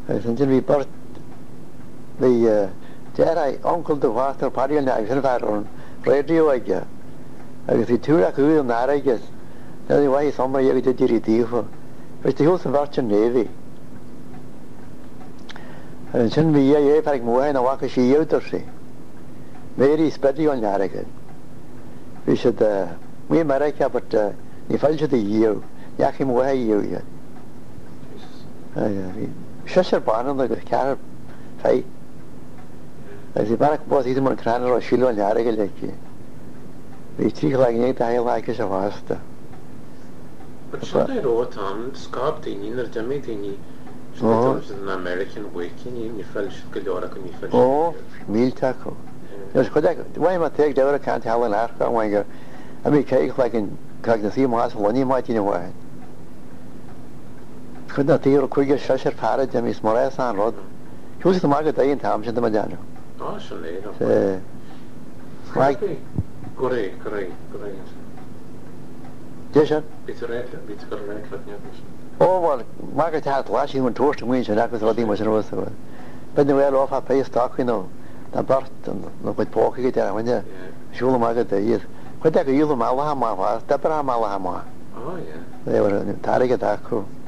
Since we birth the Jedi uncle to Master Party and I said on radio I guess. I guess the two are cool and I guess. That's why somebody you did your deal. But the whole Virgin Navy. And since we are like more and a walk she out of say. Very spetty on Yarrigan. We should we America but if I should the year Yakim way you yet. Shusher Barnum like a car fight. As the barak was either on Cranor or Shiloh and Yarrigan like you. We treat like eight I like as a master. But should I wrote on scarped in inner Jamaican? An American waking in your fellowship, oh, meal tackle. Yes, why am I take the other can't tell an arca when you I mean cake like in Cognacy Mass one you might in a way. Could not hear a quicker shusher parrot and Miss Morris and Rod. Who's the market day in Towns in the Madano? Oh, right. Correct. Yes, sir. It's correct. Oh, well, Margaret had last year when toast and wings and that was what he was in the but they were off a pay stock, you know, the birth and with pork there when you show the market the year. What they could use the Malahama was, the Malahama. Oh, yeah. They were in Target.